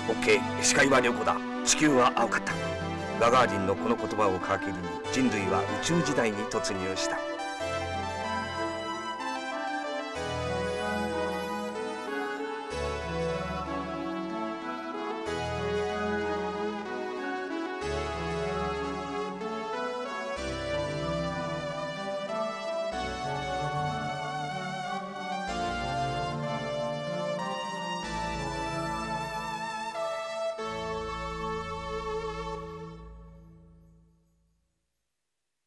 OK、視界は良好だ。地球は青かった。ガガーリンのこの言葉を皮切りに人類は宇宙時代に突入した。